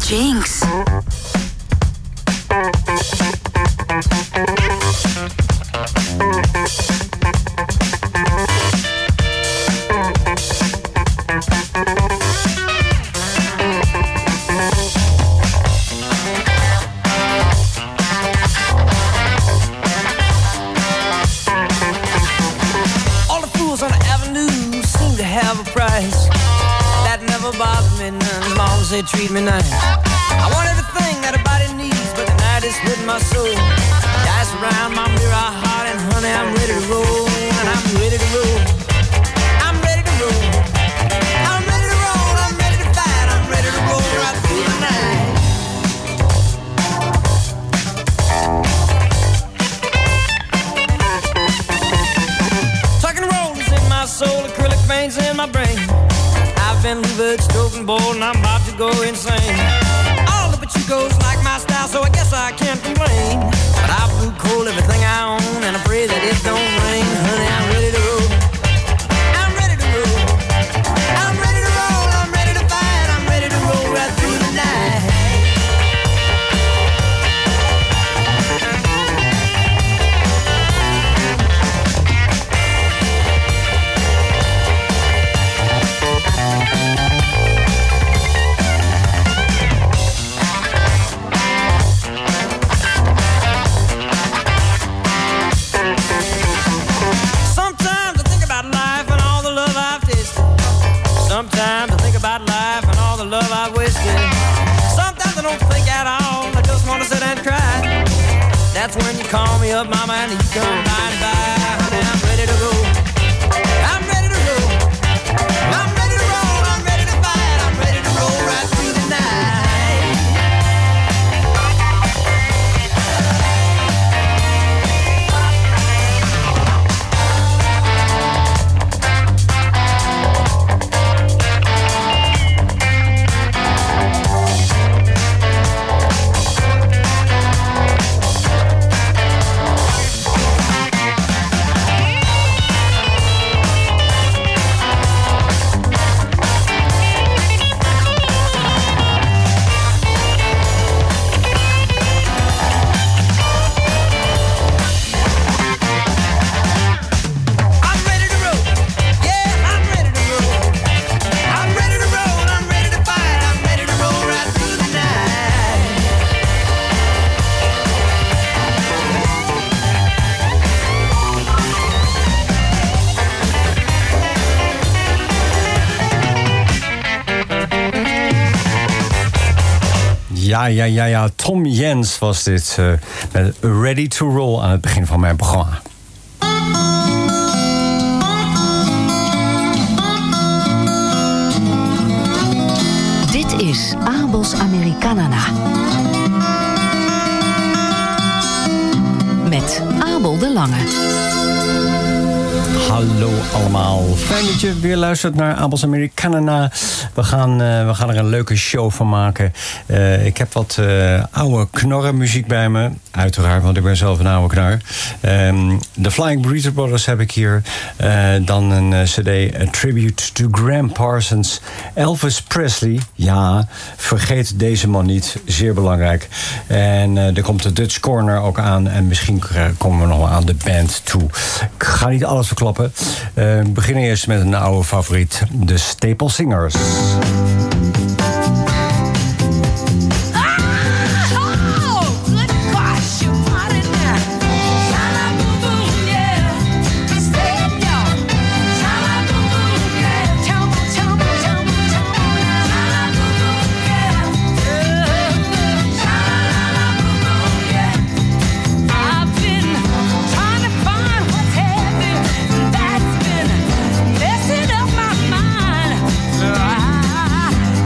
Jinx. They treat me nice. I want everything that a body needs, but the night is with my soul. Dice around my mirror heart, and honey, I'm ready to roll. And I'm ready to roll. I'm ready to roll. I'm ready to roll. I'm ready to fight. I'm ready to roll right through the night. Tuck and roll is in my soul, acrylic veins in my brain. I've been hoovered, stroking bold, and I'm about to go insane. All of it you goes like my style, so I guess I can't complain. But I blew cold everything I own, and I pray that it don't rain. Honey, I'm ready to roll. I'm ready to roll. I'm ready to roll. I'm ready to fight. I'm ready to roll right through the night. Sometimes I think about life and all the love I've wasted. Sometimes I don't think at all, I just want to sit and cry. That's when you call me up, mama, and you come by and by. Honey, I'm ready to roll. I'm ready to roll. I'm ready to roll. I'm ready to fight. I'm ready to roll right through the night. Ja. Tom Jens was dit met Ready to Roll aan het begin van mijn programma. Dit is Abels Americana. Met Abel de Lange. Hallo allemaal. Fijn dat je weer luistert naar Abels Americana. We gaan er een leuke show van maken. Ik heb wat oude knorrenmuziek bij me. Uiteraard, want ik ben zelf een oude knar. De Flying Burrito Brothers heb ik hier. Dan een cd, A Tribute to Graham Parsons. Elvis Presley. Ja, vergeet deze man niet. Zeer belangrijk. En er komt de Dutch Corner ook aan. En misschien komen we nog wel aan de band toe. Ik ga niet alles verklappen. We beginnen eerst met een oude favoriet. De Staple Singers. That's been messing up my mind.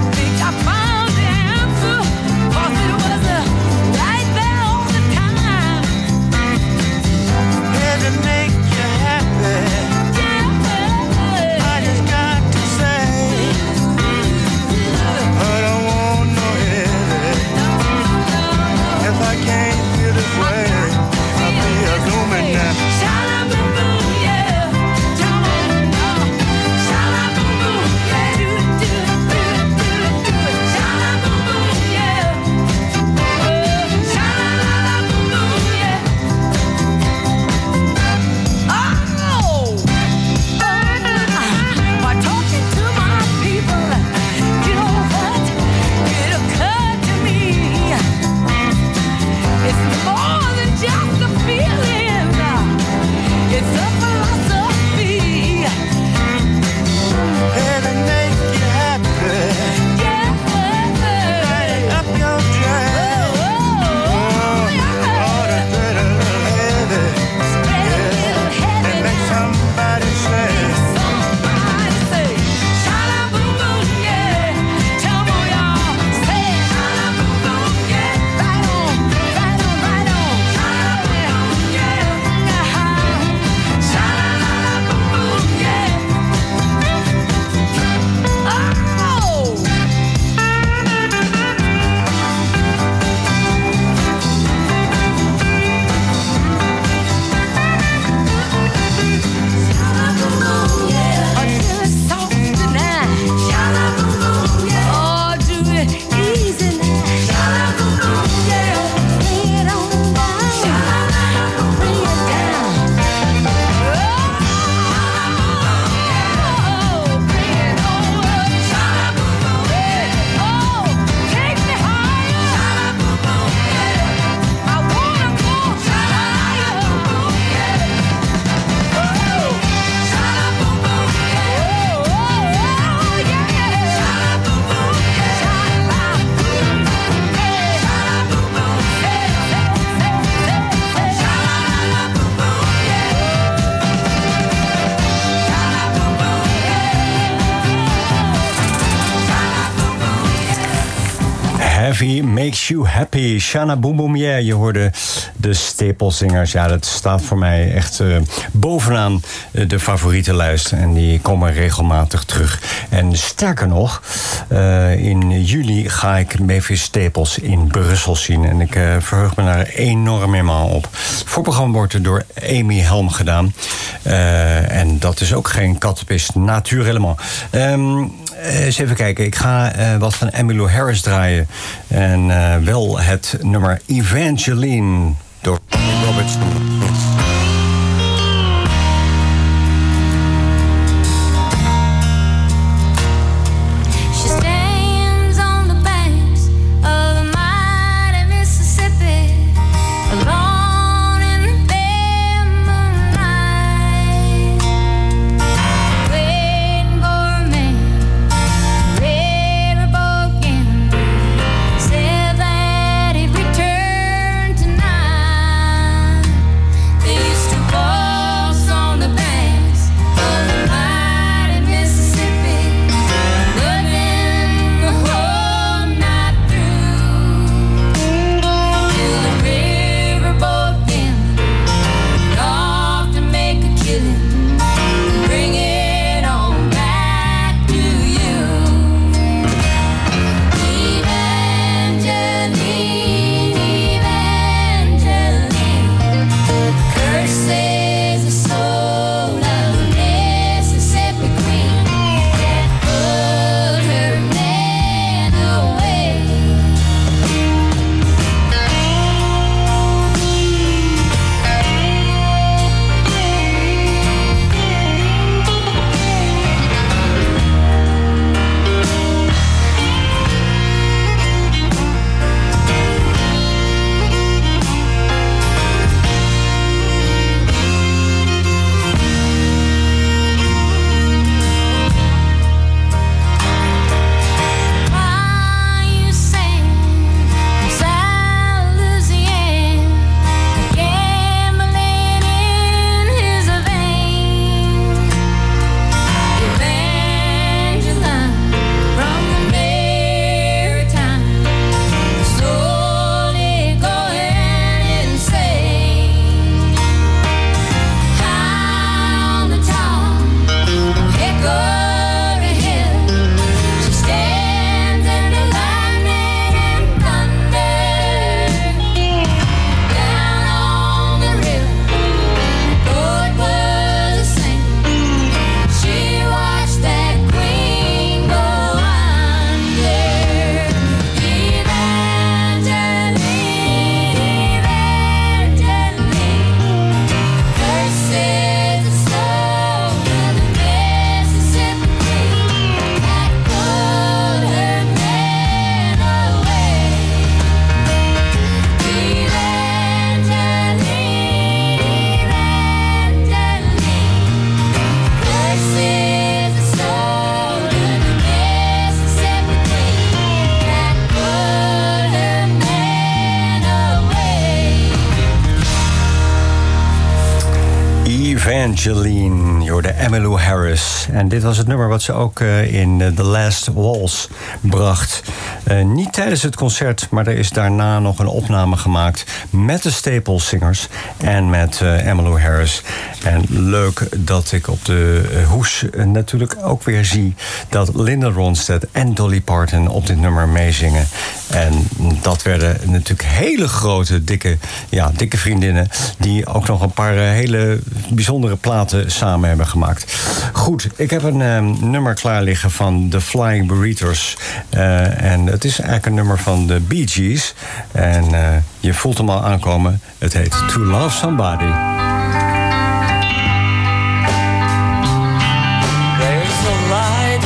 Heavy Makes You Happy. Shana Boom Boom Yeah, je hoorde de Staplezingers. Ja, dat staat voor mij echt bovenaan de favorietenlijst. En die komen regelmatig terug. En sterker nog, in juli ga ik Mavis Staples in Brussel zien. En ik verheug me daar enorm helemaal op. Het voorprogramma wordt er door Amy Helm gedaan. En dat is ook geen kattenpist, natuurlijk helemaal. Eens even kijken, ik ga wat van Emmylou Harris draaien. En wel het nummer Evangeline door Robertson. Evangeline, je hoorde Emmylou Harris. En dit was het nummer wat ze ook in The Last Waltz bracht. Niet tijdens het concert, maar er is daarna nog een opname gemaakt met de Staplezingers en met Emmylou Harris. En leuk dat ik op de hoes natuurlijk ook weer zie dat Linda Ronstadt en Dolly Parton op dit nummer meezingen. En dat werden natuurlijk hele grote, dikke vriendinnen die ook nog een paar hele bijzondere platen samen hebben gemaakt. Goed, ik heb een nummer klaar liggen van The Flying Burritos. En het is eigenlijk een nummer van de Bee Gees. En je voelt hem al aankomen. Het heet To Love Somebody. There's a light,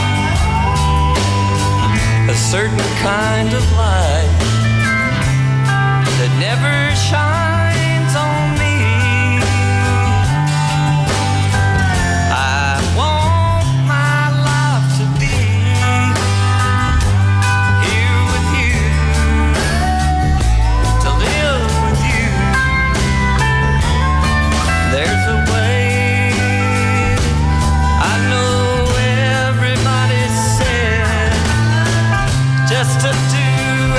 a certain kind of light that never shines on me. I want my life to be here with you, to live with you. There's a way I know everybody said just to do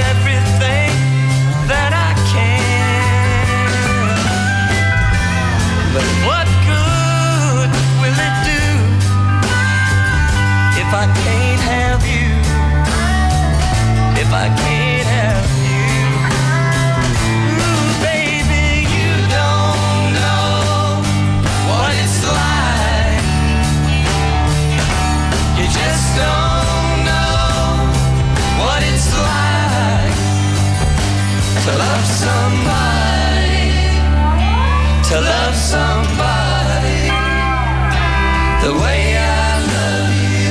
I can't have you. Ooh, baby, you don't know what it's like. You just don't know what it's like to love somebody, to love somebody the way I love you.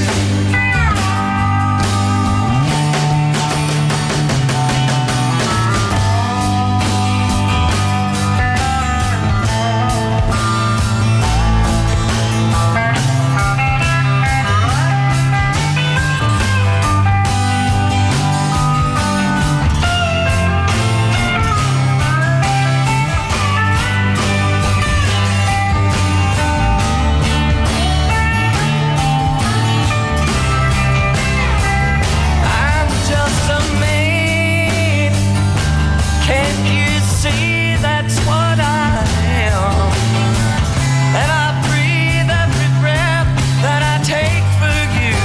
I'm just a man. Can't you see that's what I am? And I breathe every breath that I take for you.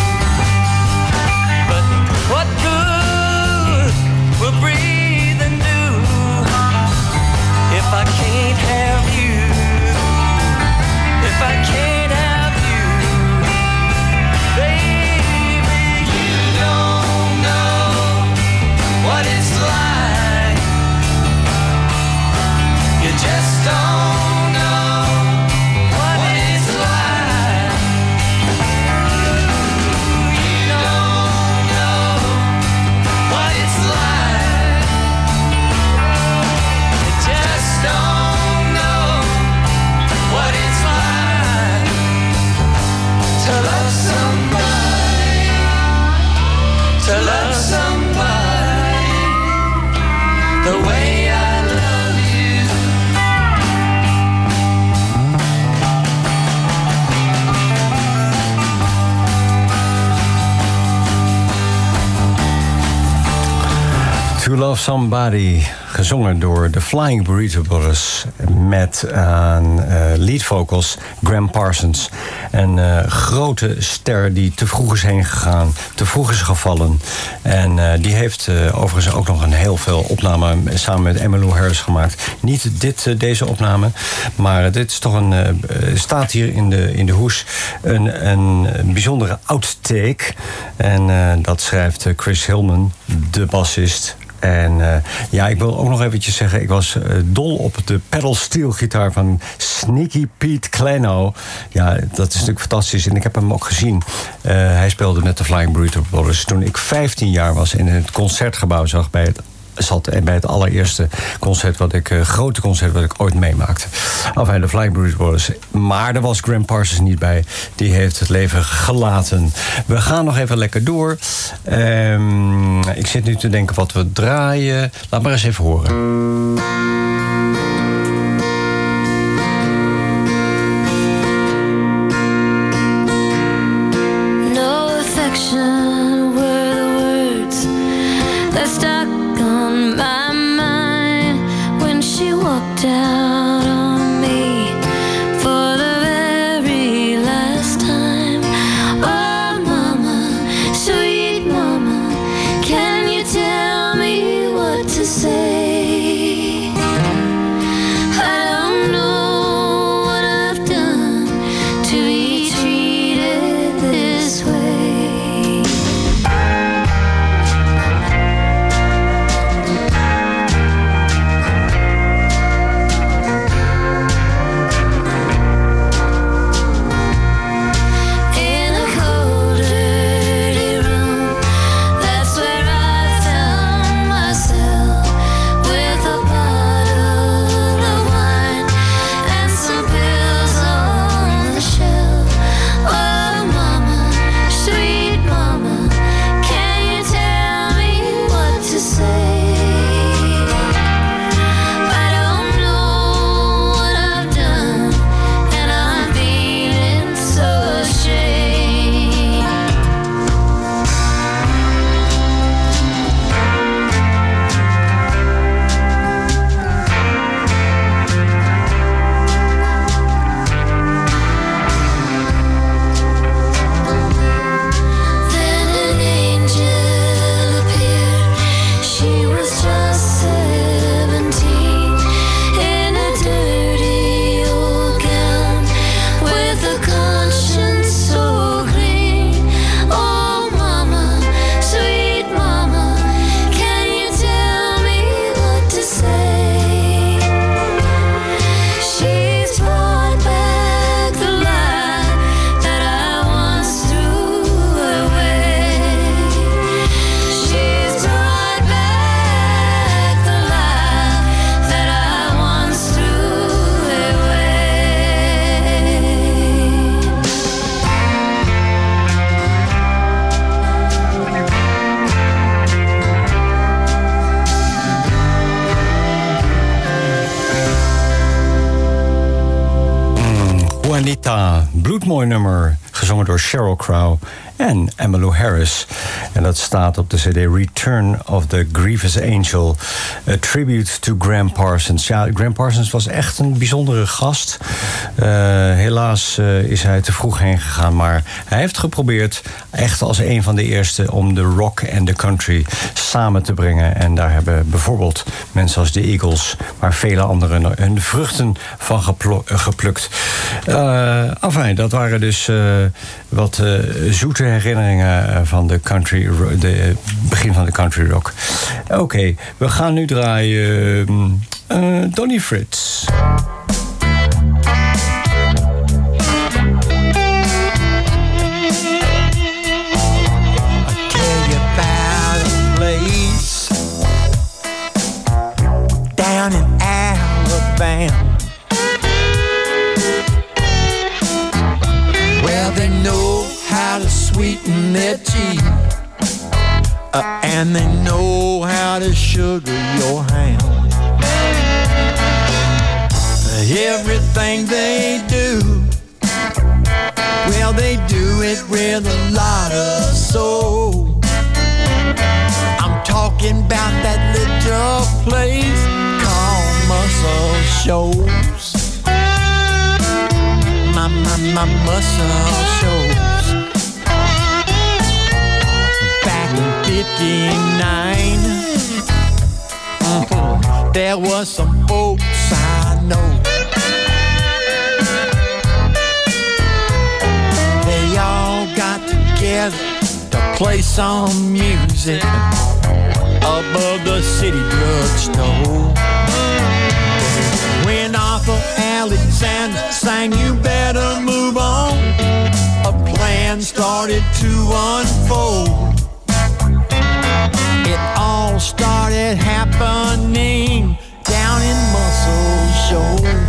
But what good will breathing do if I can't have you? If I can't have you, baby, you don't know what it's like. You just don't know what it's like. You don't know what it's like. You just don't know what it's like to love somebody, to love somebody the way I love you. To Love Somebody, gezongen door de Flying Burrito Brothers met aan lead vocals Graham Parsons. Een grote ster die te vroeg is heen gegaan, te vroeg is gevallen. En die heeft overigens ook nog een heel veel opnamen samen met Emmylou Harris gemaakt. Niet deze opname, maar dit is toch staat hier in de hoes een bijzondere outtake. En dat schrijft Chris Hillman, de bassist. En ja, ik wil ook nog eventjes zeggen, ik was dol op de pedal steel gitaar van Sneaky Pete Kleinow. Ja, dat is natuurlijk fantastisch. En ik heb hem ook gezien. Hij speelde met de Flying Burrito Brothers toen ik 15 jaar was en in het concertgebouw zat bij het allereerste concert grote concert wat ik ooit meemaakte. Enfin, de Flying Burrito Brothers. Maar er was Graham Parsons niet bij. Die heeft het leven gelaten. We gaan nog even lekker door. Ik zit nu te denken wat we draaien. Laat maar eens even horen. No affection were the words that stuck on my mind when she walked out on me for the very last time. Oh, mama, sweet mama, can you tell me what to say? bloedmooi nummer, gezongen door Sheryl Crow en Emmylou Harris. En dat staat op de cd Return of the Grievous Angel, a tribute to Gram Parsons. Ja, Gram Parsons was echt een bijzondere gast. Helaas is hij te vroeg heen gegaan, maar hij heeft geprobeerd, echt als een van de eerste, om de rock en de country samen te brengen. En daar hebben bijvoorbeeld mensen als de Eagles, maar vele anderen hun vruchten van geplukt. Enfin, dat waren dus wat zoete herinneringen van de country, de begin van de country rock. Oké, we gaan nu draaien Donnie Fritz. Down in Alabama, well, they know how to sweeten their tea, and they know how to sugar your ham. Everything they do, well, they do it with a lot of soul. I'm talking about that little place called Muscle Shoals. My Muscle Shoals. Back in '59, there was some folks I know. They all got together to play some music above the city drugstore. When Arthur Alexander sang "You Better Move On," a plan started to unfold. It all started happening down in Muscle Shoals.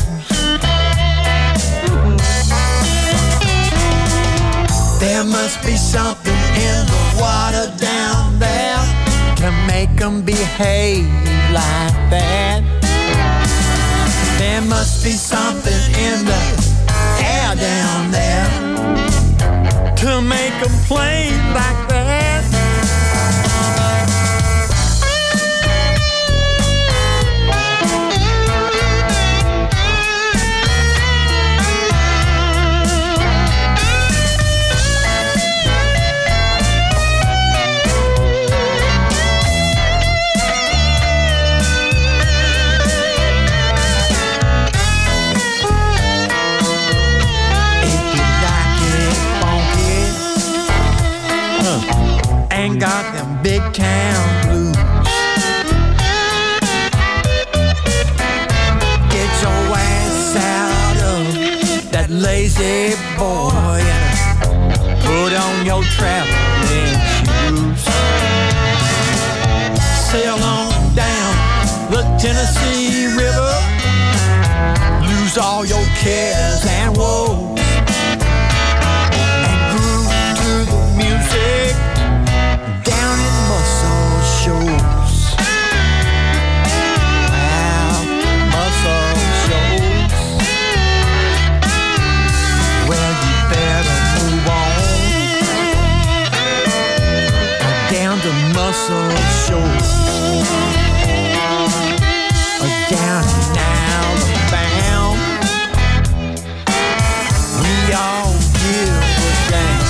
There must be something in the water down there to make them behave like that. There must be something in the air down there to make them play like that. Got them big town blues. Get your ass out of that lazy boy and put on your traveling shoes. Sail on down the Tennessee River, lose all your cares and woes, and groove to the music down in Muscle Shoals. Wow, Muscle Shoals. Well, you better move on down to Muscle Shoals, down in Alabama. We all give a damn.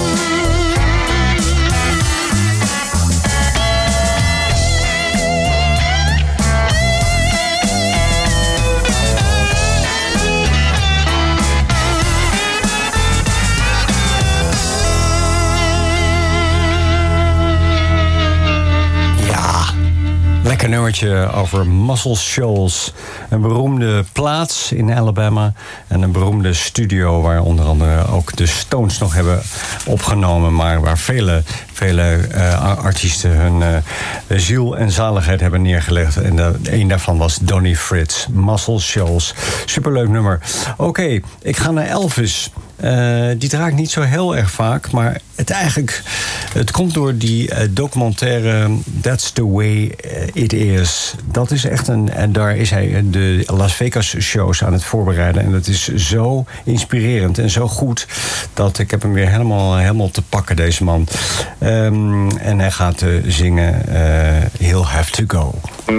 Lekker nummertje over Muscle Shoals. Een beroemde plaats in Alabama. En een beroemde studio waar onder andere ook de Stones nog hebben opgenomen. Maar waar vele artiesten hun ziel en zaligheid hebben neergelegd. En een daarvan was Donnie Fritz. Muscle Shoals. Superleuk nummer. Oké, ik ga naar Elvis. Die draai ik niet zo heel erg vaak. Maar het komt door die documentaire That's the Way It Is. Dat is echt en daar is hij de Las Vegas shows aan het voorbereiden. En dat is zo inspirerend en zo goed dat ik heb hem weer helemaal te pakken, deze man. En hij gaat zingen He'll Have to Go.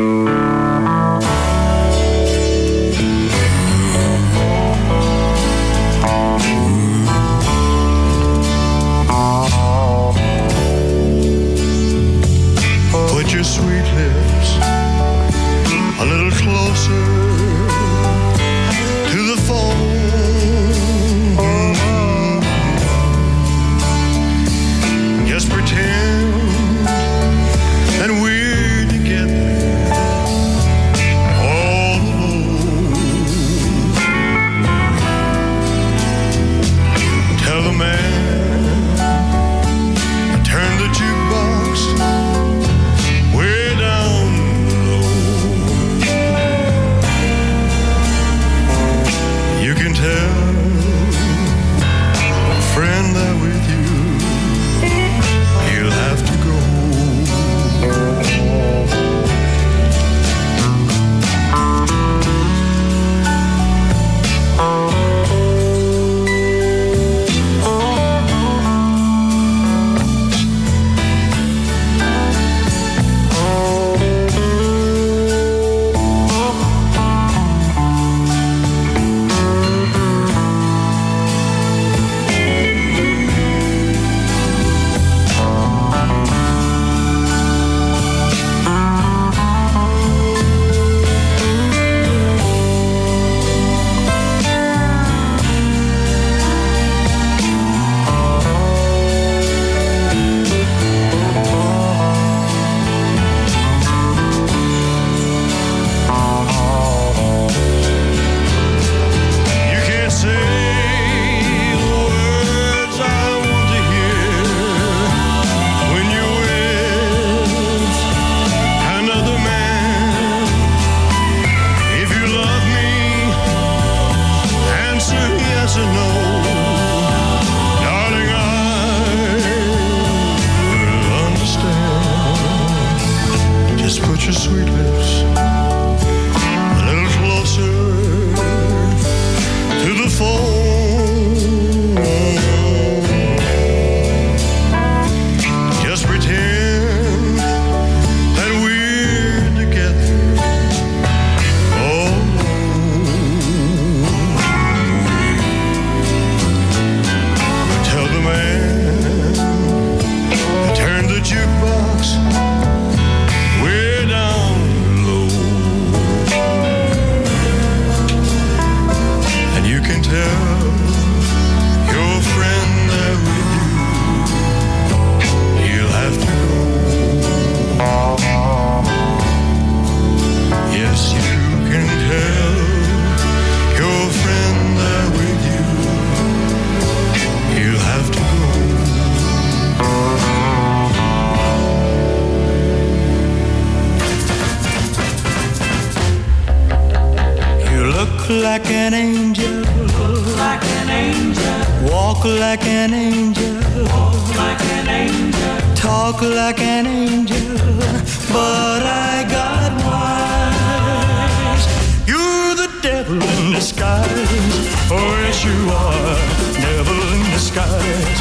Put your sweet lips a little closer to the phone. Just pretend that we're together all alone. Tell the man turn the jukebox way down low. You can tell a friend that with you he'll have to go. Like an angel, like an angel, walk like an angel, like an angel, talk like an angel, but I got wise. You're the devil in disguise, oh yes you are, devil in disguise.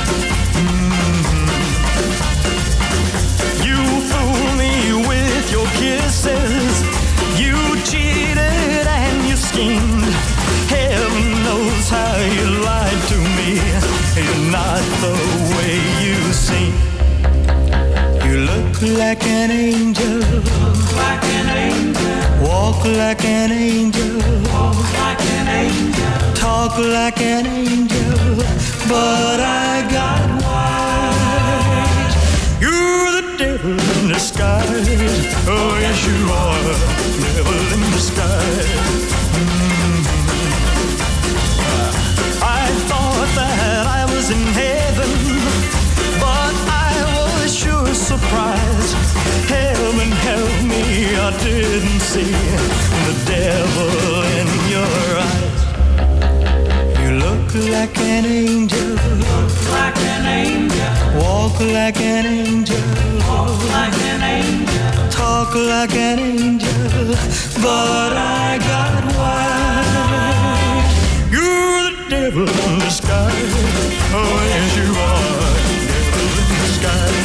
You fool me with your kisses, you cheated and you schemed. Heaven knows how you lied to me. You're not the way you seem. You look like an angel, like an angel, walk like an angel, like an angel, talk like an angel, but I got wise. You're the devil in disguise, oh yes you are, devil in disguise. I thought that I was in heaven, but I was sure surprised. Heaven help me, I didn't see the devil in your eyes. You look like an angel. Like an angel. Walk like an angel. Walk like an angel. Talk like an angel. But I got wise. You're the devil in disguise. Oh, yes, you are. Devil in disguise.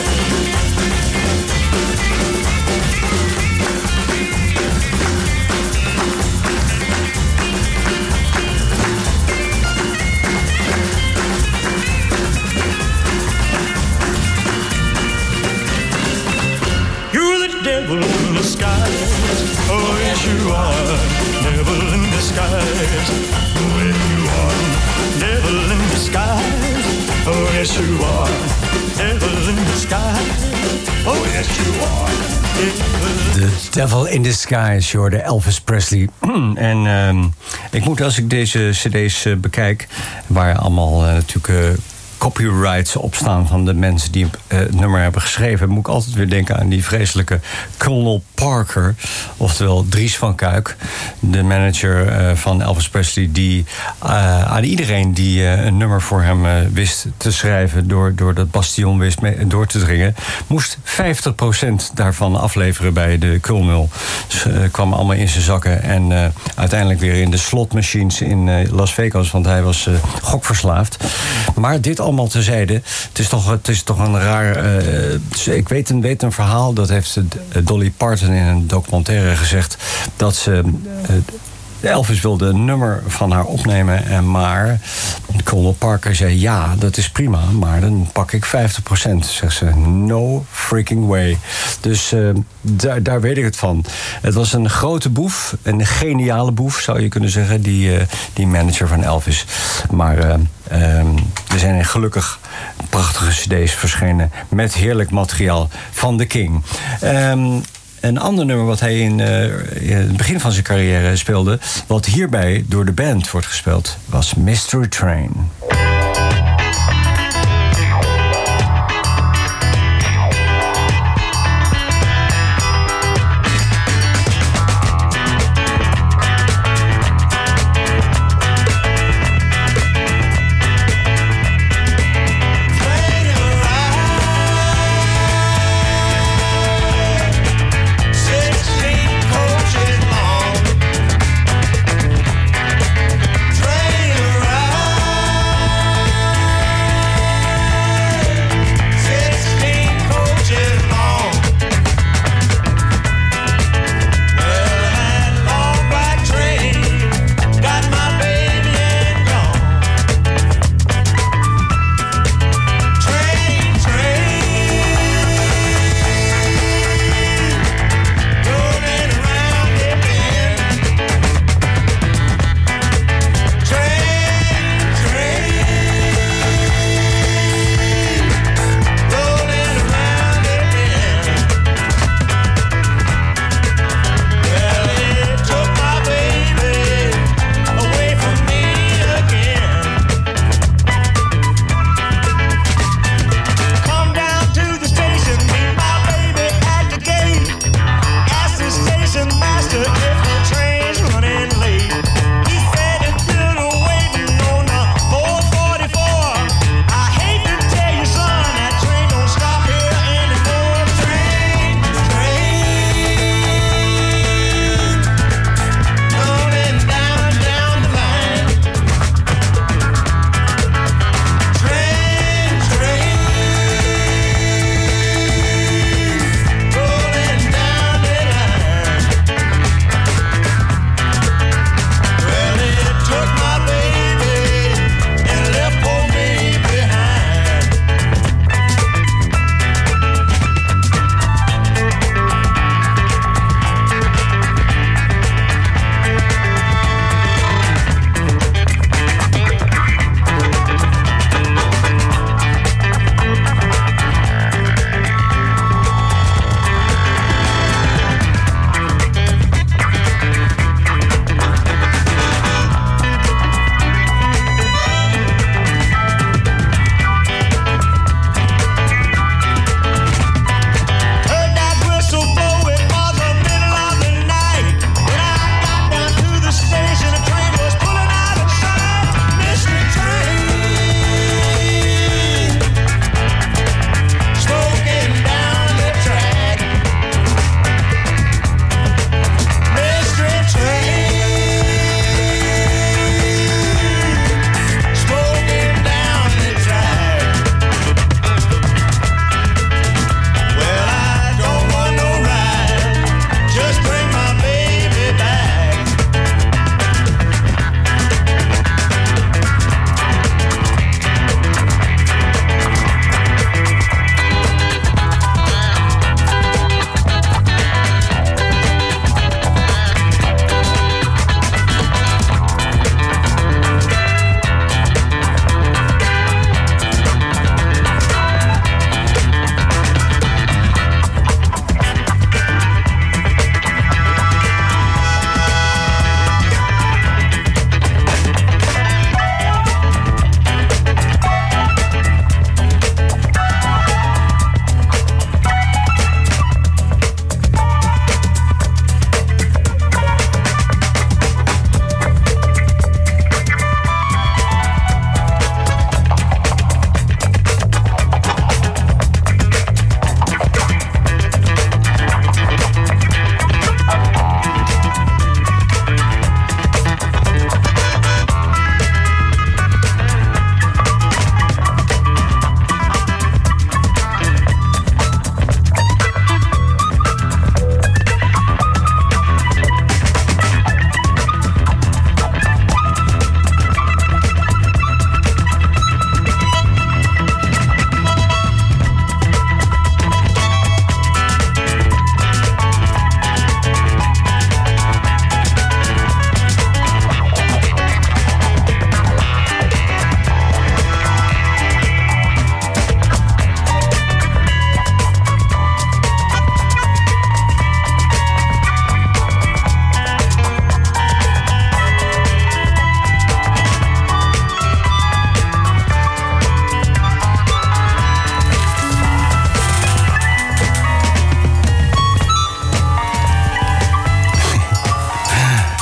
Devil in disguise, oh yes you are. Devil in disguise, oh yes you are. Devil in disguise, oh yes you are. Devil in disguise, oh yes you are. The Devil in Disguise, je hoorde Elvis Presley. En ik moet, als ik deze cd's bekijk, waar allemaal natuurlijk copyrights opstaan van de mensen die het nummer hebben geschreven, moet ik altijd weer denken aan die vreselijke Colonel Parker, oftewel Dries van Kuik, de manager van Elvis Presley, die aan iedereen die een nummer voor hem wist te schrijven, door dat bastion wist door te dringen, moest 50% daarvan afleveren bij de Colonel. Dus kwam allemaal in zijn zakken en uiteindelijk weer in de slotmachines in Las Vegas, want hij was gokverslaafd. Maar dit allemaal terzijde, het is toch een raar. Ik weet een verhaal, dat heeft Dolly Parton in een documentaire gezegd, dat ze Elvis wilde een nummer van haar opnemen, maar Colonel Parker zei ja, dat is prima, maar dan pak ik 50%. Zegt ze, no freaking way. Dus daar weet ik het van. Het was een grote boef, een geniale boef zou je kunnen zeggen, die manager van Elvis. Maar er zijn gelukkig prachtige cd's verschenen met heerlijk materiaal van The King. Een ander nummer wat hij in het begin van zijn carrière speelde, wat hierbij door de band wordt gespeeld, was Mystery Train. Train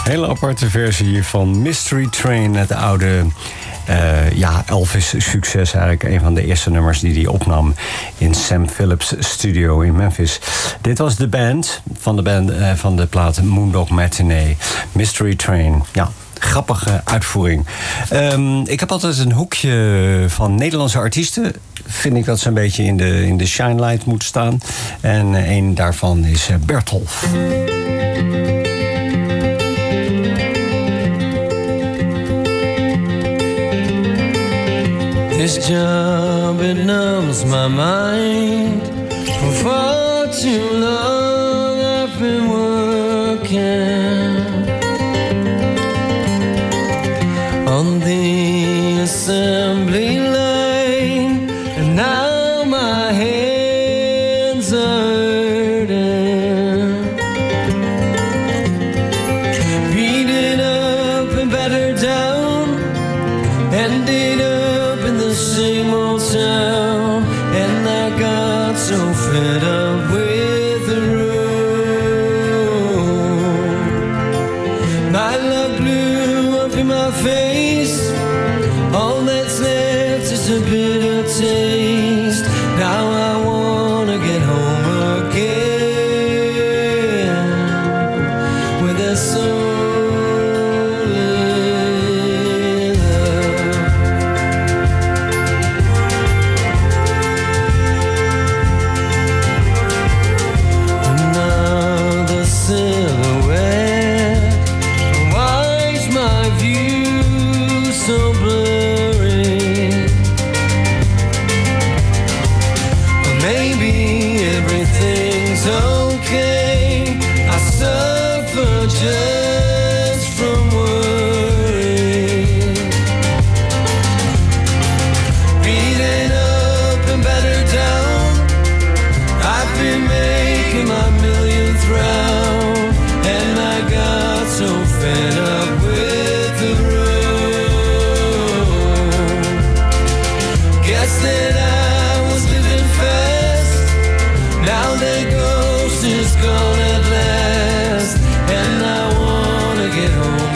Hele aparte versie van Mystery Train, het oude Elvis-succes eigenlijk. Een van de eerste nummers die hij opnam in Sam Phillips' studio in Memphis. Dit was de band van de plaat Moondog Matinee. Mystery Train, ja. Grappige uitvoering. Ik heb altijd een hoekje van Nederlandse artiesten. Vind ik dat ze een beetje in de shine-light moeten staan. En een daarvan is Bertolf. This job, it numbs my mind. For far too long I've been working on the assembly line, and now my hands are hurting. Beaten up and battered down, ended up in the same old town, and I got so fed up with the road. My luck blew up in my face. All that's left is a bitter taste. Now I wanna get home again with a soul in love. Another silhouette. Why's my view so blurry? Or maybe everything's okay. I suffer just from worry. Beaten up and battered down, I've been making my millionth round, and I got so fed up with the road. Guess that I was living fast. Now that ghost is gone at last, and I wanna get home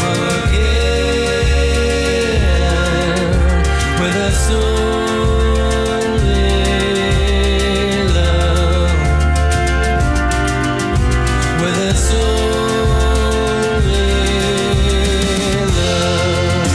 again with a soul in love, with a soul in love.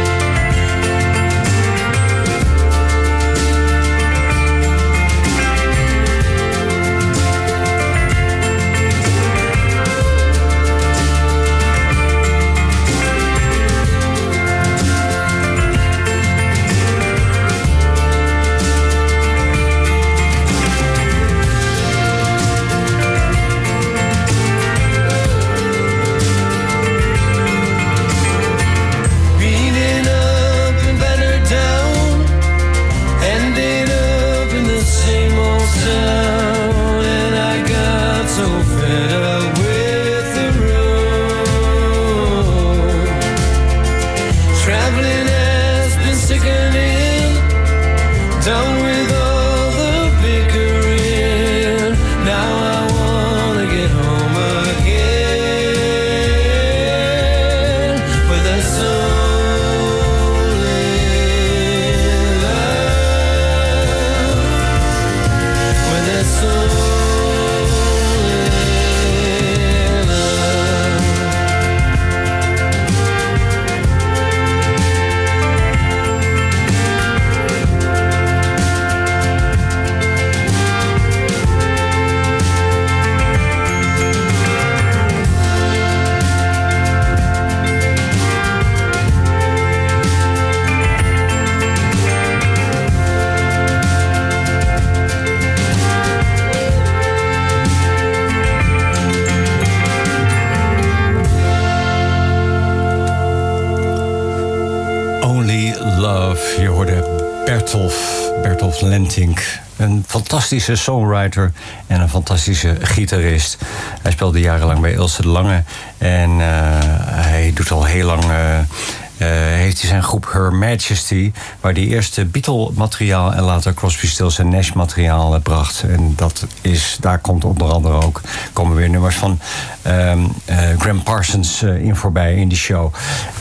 Beaten up and battered down, ended up in the same old town, and I got so fed up with the road. Traveling has been sickening, done with all the bickering. Now I wanna get home again with a soul in love, with a soul in love. Only Love. Je hoorde Bertolf Lentink. Een fantastische songwriter en een fantastische gitarist. Hij speelde jarenlang bij Ilse de Lange. En hij doet al heel lang heeft hij zijn groep Her Majesty, waar hij eerst Beatle-materiaal en later Crosby, Stills en Nash-materiaal bracht. En daar komt onder andere ook, komen weer nummers van Graham Parsons in voorbij in die show.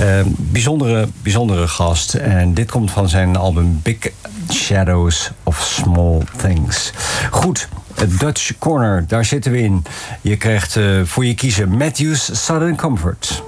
Bijzondere gast. En dit komt van zijn album Big Shadows of Small Things. Goed. Dutch Corner, daar zitten we in. Je krijgt voor je kiezen Matthews Southern Comfort.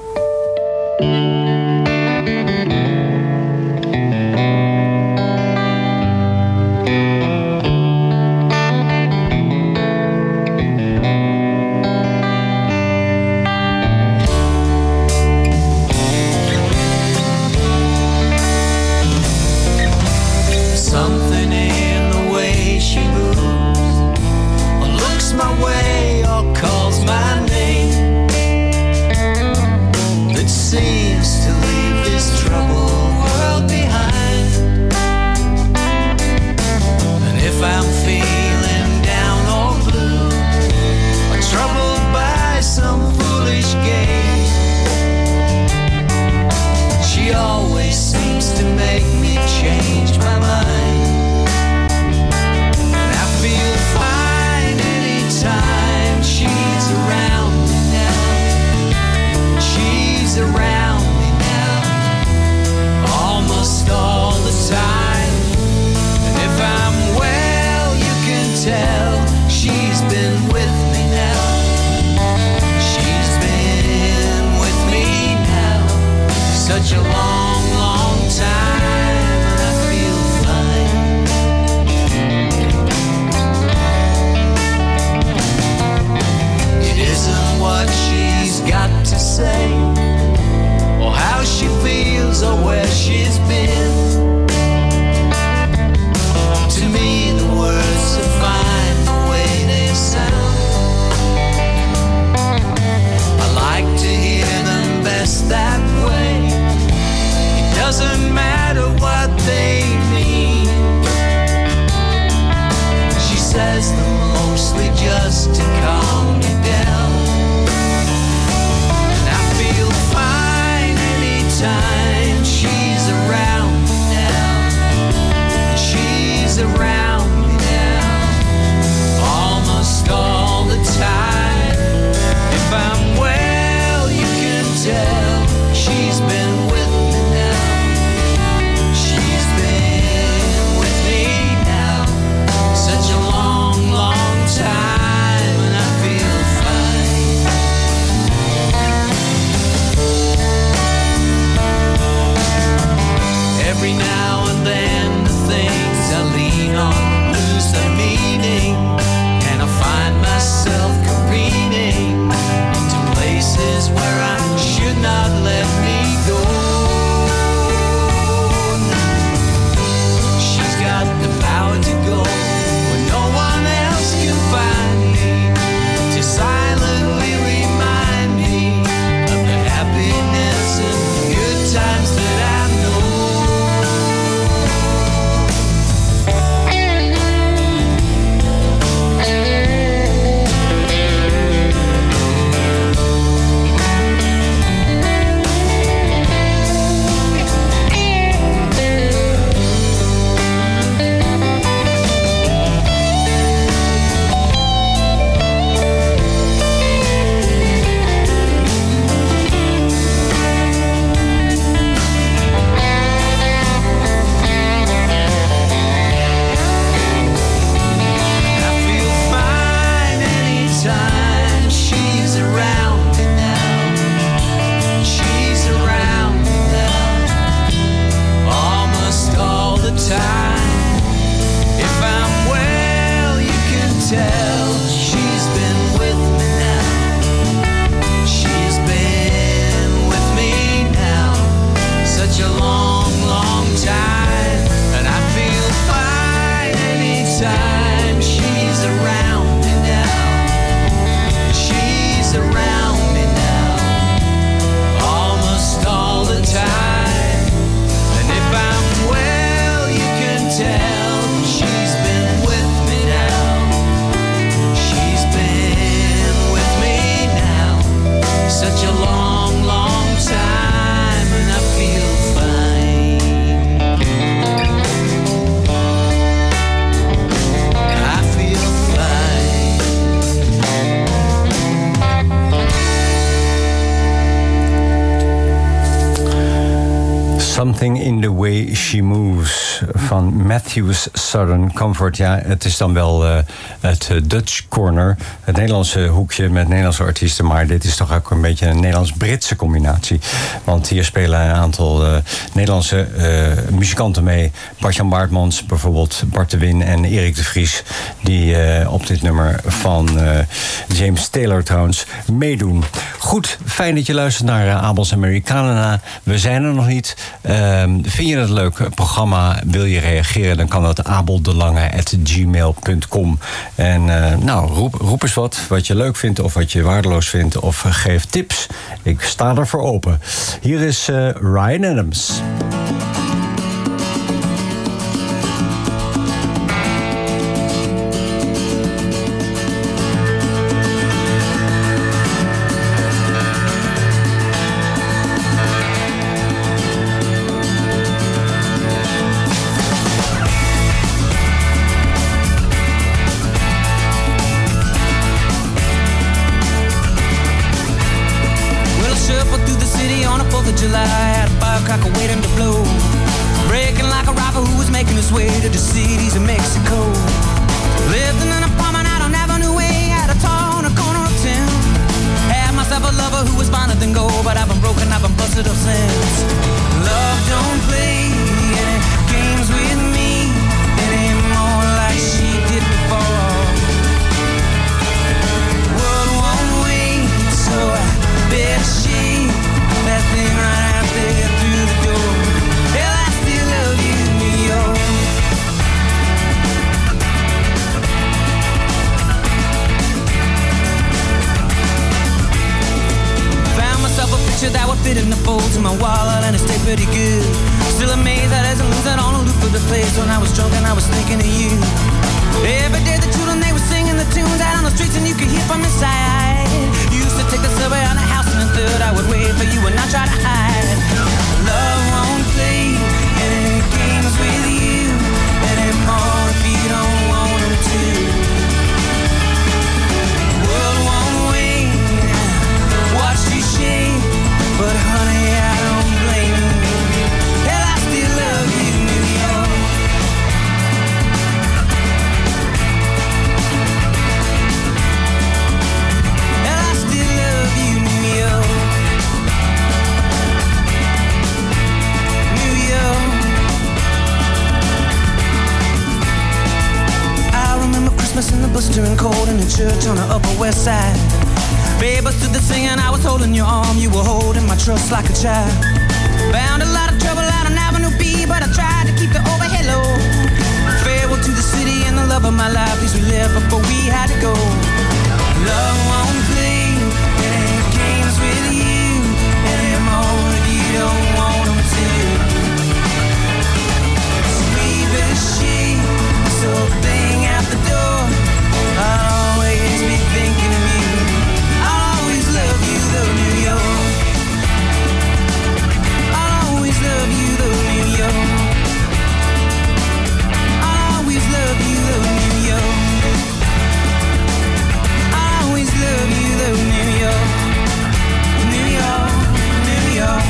Such a long, long time, and I Something in the Way She Moves van Matthews Southern Comfort. Ja, het is dan wel het Dutch Corner, het Nederlandse hoekje met Nederlandse artiesten. Maar dit is toch ook een beetje een Nederlands-Britse combinatie. Want hier spelen een aantal Nederlandse muzikanten mee. Bart-Jan Baartmans bijvoorbeeld, Bart de Win en Erik de Vries. Die op dit nummer van James Taylor trouwens meedoen. Goed, fijn dat je luistert naar Abels Americana. We zijn er nog niet. Vind je het een leuk programma? Wil je reageren? Dan kan dat abeldelange@gmail.com. En roep eens wat je leuk vindt of wat je waardeloos vindt. Of geef tips. Ik sta ervoor open. Hier is Ryan Adams. that would fit in the folds of my wallet and it stayed pretty good. Still amazed that I didn't lose that on a loop of the place. When I was drunk and I was thinking of you. Every day the children, they were singing the tunes out on the streets and you could hear from inside. You used to take the subway on the house in the third. I would wait for you and not try to hide. Love won't play any games with you anymore if you don't want them to. World won't wait, watch you shake, but honey, I don't blame you. Hell, I still love you, New York. Hell, I still love you, New York. New York. I remember Christmas in the blistering cold in the church on the Upper West Side. Babe, I stood there singing, I was holding your arm, you were holding my trust like a child. Found a lot of trouble out on Avenue B, but I tried to keep the overhead low. Farewell to the city and the love of my life, these we lived before we had to go. Love won't play any games with you anymore if you don't want them to. Sweet as she, so thing out the door, I'll always be thinking of you. Love you though, New York. I'll always love you though, New York. I'll always love you though, New York. I'll always love you though, New York. New York, New York.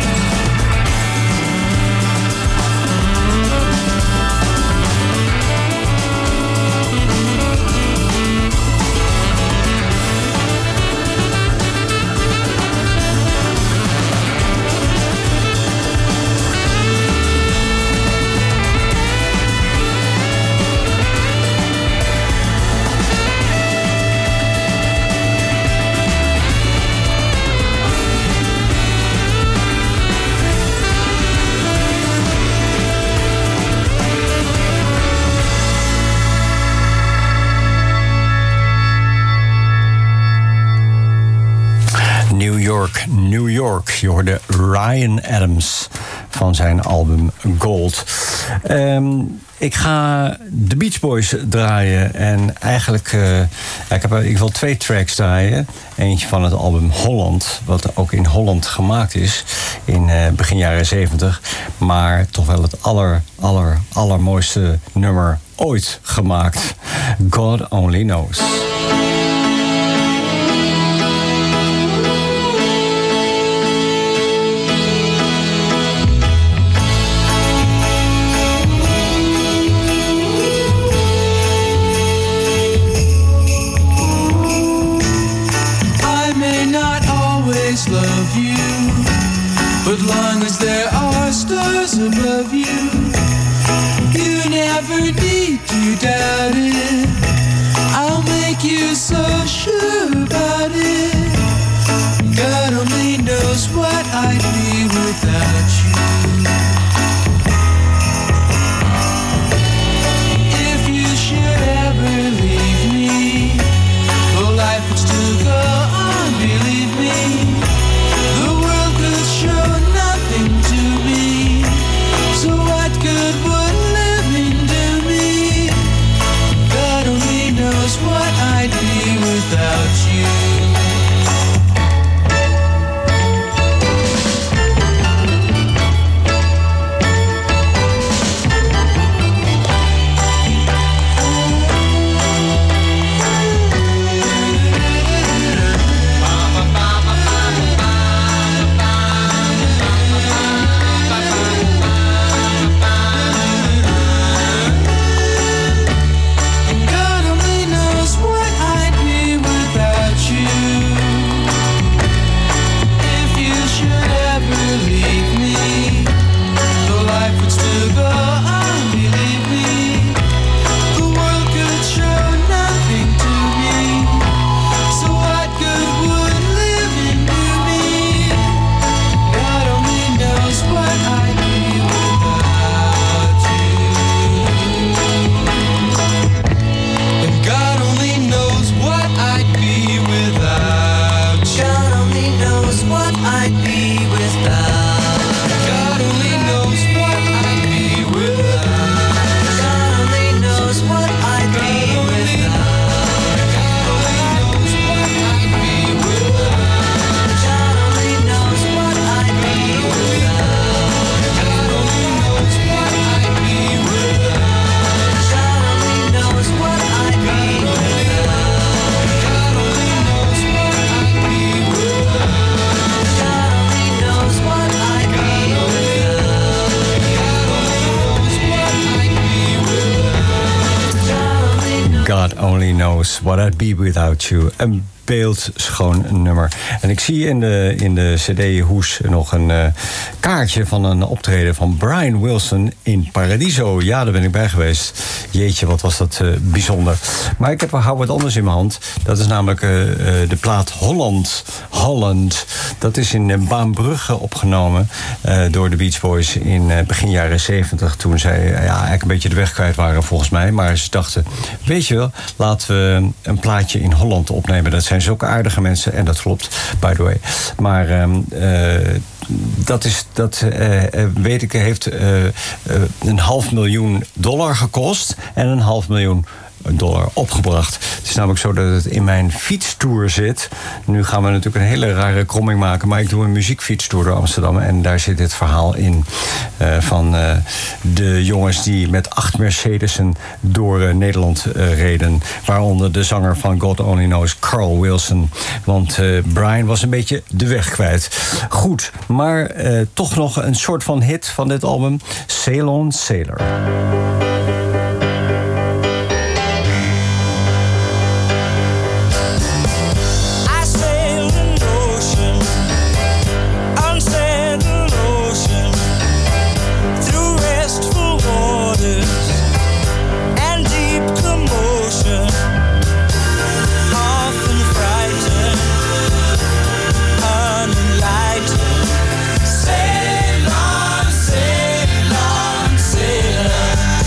New York. Je hoorde Ryan Adams van zijn album Gold. Ik ga de Beach Boys draaien. En eigenlijk, ik wil 2 tracks draaien. Eentje van het album Holland, wat ook in Holland gemaakt is. In begin jaren 70. Maar toch wel het allermooiste nummer ooit gemaakt. God Only Knows. you doubt it. I'll make you so sure about it. God only knows what I'd be without you. If you should ever leave me, well, life would still go on, believe me. The world could show nothing to me, so what good would living do me? God only knows what I'd be without you. God only knows what I'd be without you. Een beeldschoon nummer. En ik zie in de cd-hoes nog een kaartje van een optreden van Brian Wilson in Paradiso. Ja, daar ben ik bij geweest. Jeetje, wat was dat bijzonder. Maar ik heb wat anders in mijn hand. Dat is namelijk de plaat Holland. Dat is in Baambrugge opgenomen door de Beach Boys in begin jaren 70. Toen zij eigenlijk een beetje de weg kwijt waren volgens mij. Maar ze dachten, weet je wel, laten we een plaatje in Holland opnemen. Dat zijn zulke aardige mensen. En dat klopt, by the way. Maar weet ik, heeft $500.000 gekost. En $500.000 opgebracht. Het is namelijk zo dat het in mijn fietstour zit. Nu gaan we natuurlijk een hele rare kromming maken, maar ik doe een muziekfietstour door Amsterdam en daar zit dit verhaal in van de jongens die met 8 Mercedesen door Nederland reden. Waaronder de zanger van God Only Knows, Carl Wilson. Want Brian was een beetje de weg kwijt. Goed, maar toch nog een soort van hit van dit album. Sail on Sailor. Sail on, sail on, sailor.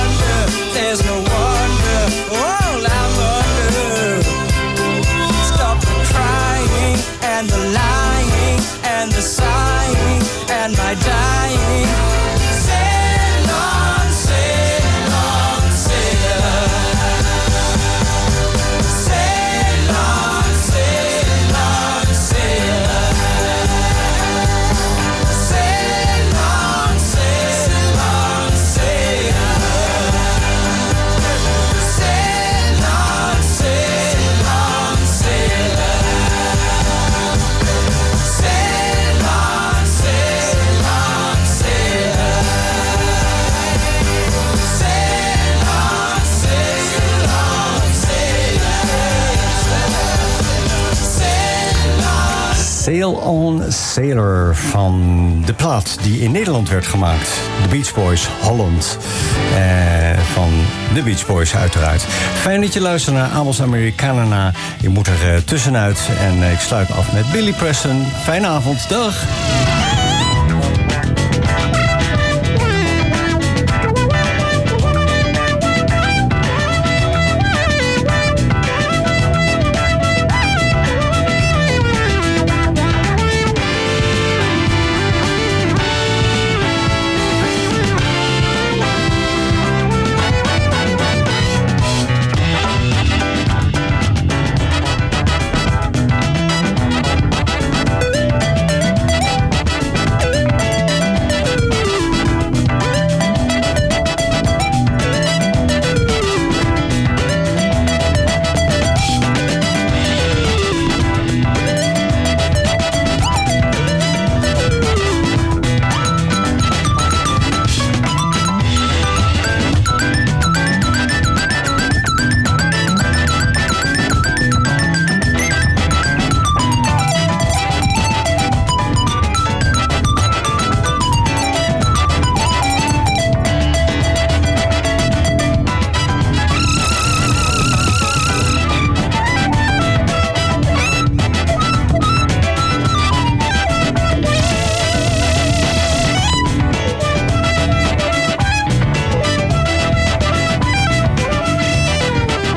wonder, there's no wonder, all I wonder. Stop the crying and the lying and the sighing and my dying. Sail on, sail on, sail on. Sail on, sail on, sail on. Sail on, sail on, sail on. Sail on, sail on, sail on. Sail on, sail on, sail on. Sail on Sailor van de plaat die in Nederland werd gemaakt. De Beach Boys, Holland. Van de Beach Boys uiteraard. Fijn dat je luistert naar Abels Americana. Ik moet er tussenuit en ik sluit af met Billy Preston. Fijne avond, dag!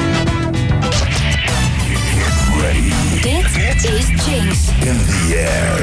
In the air.